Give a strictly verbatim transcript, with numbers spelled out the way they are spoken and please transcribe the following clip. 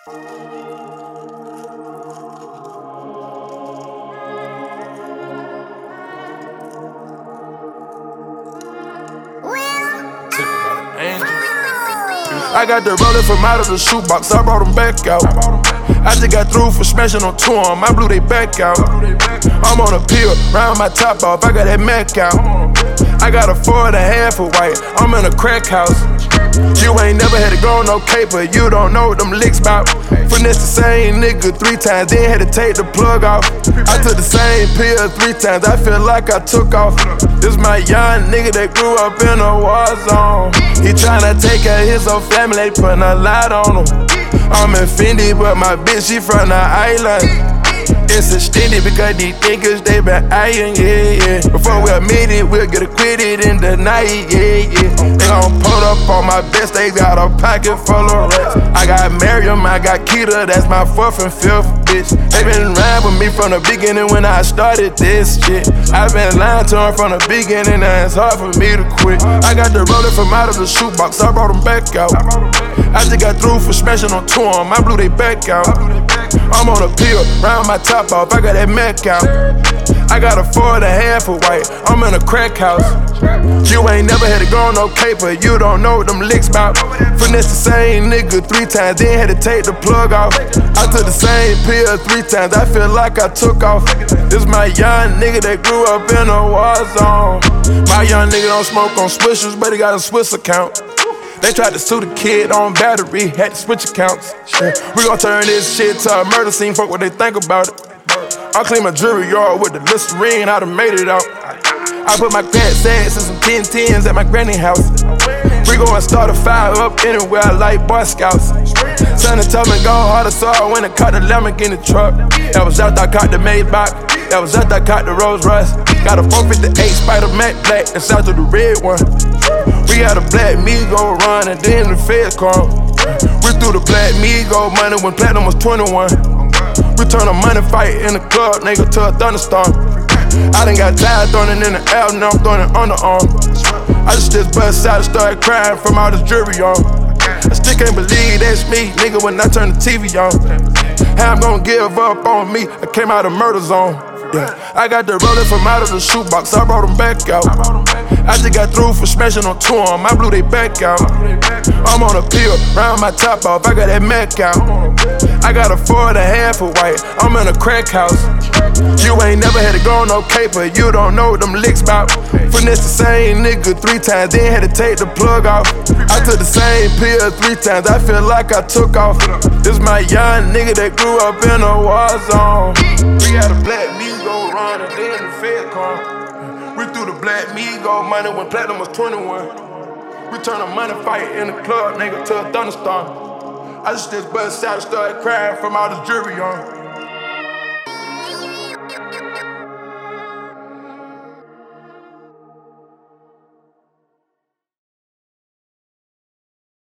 I got the roller from out of the shoebox, I brought them back out. I just got through for smashing on two on, I blew they back out. I'm on a pill, round my top off, I got that Mac out. I got a four and a half of white, I'm in a crack house. You ain't never had to go on no caper, you don't know what them licks bout. Finesse the same nigga three times, then had to take the plug off. I took the same pill three times, I feel like I took off. This my young nigga that grew up in a war zone. He tryna take care of his whole family, putting a lot on him. I'm offended, but my bitch, she from the island. It's extended because these niggas, they been eyeing, yeah, yeah. Before we admit it, we'll get acquitted in the night, yeah, yeah. They gon' pull up on my best, they got a pocket full of rats. I got Miriam, I got Keita, that's my fourth and fifth bitch. They been riding with me from the beginning when I started this shit. I been lying to them from the beginning, and it's hard for me to quit. I got the roller from out of the shoebox, I brought them back out. I just got through for smashing on two on, I blew they back out. I'm on a pill, round my top off, I got that Mac out. I got a four and a half of white, I'm in a crack house. You ain't never had to go on no caper, you don't know what them licks bout. Finesse the same nigga three times, then had to take the plug off. I took the same pill three times, I feel like I took off. This my young nigga that grew up in a war zone. My young nigga don't smoke on swishers, but he got a Swiss account. They tried to sue the kid on battery, had to switch accounts. Yeah. We gon' turn this shit to a murder scene, fuck what they think about it. I clean my jewelry yard with the Listerine, I done made it out. I put my pants ass in some ten tens at my granny house. We gon' start a fire up anywhere like Boy Scouts. Sonny told me go harder, so I went and caught the Lamborghini truck. That was after I caught the Maybach, that was after I caught the Rolls Royce. Got a four fifty-eight Spider Mac Black, that's after the red one. We had a Black Migo run and then the feds come. We threw the Black Migo money when platinum was twenty-one. We turned a money fight in the club, nigga, to a thunderstorm. I done got tired throwing it in the air, now I'm throwing it on the arm. I just just bust out and started crying from all this jewelry on. I still can't believe that's me, nigga, when I turn the T V on. How I'm gonna give up on me, I came out of murder zone. Yeah. I got the roller from out of the shoebox, I brought them back out. I just got through for smashing on two on, I blew they back out. I'm on a pill, round my top off, I got that Mac out. I got a four and a half of white, I'm in a crack house. You ain't never had to go on no caper, you don't know what them licks bout. Finesse the same nigga three times, then had to take the plug off. I took the same pill three times, I feel like I took off. This my young nigga that grew up in a war zone. We got a Black Migo run and then the fed come. We threw the Black Migo money when platinum was twenty-one. We turned a money fight in the club, nigga, to a thunderstorm. I just just bust out and started crying from all this jewelry on.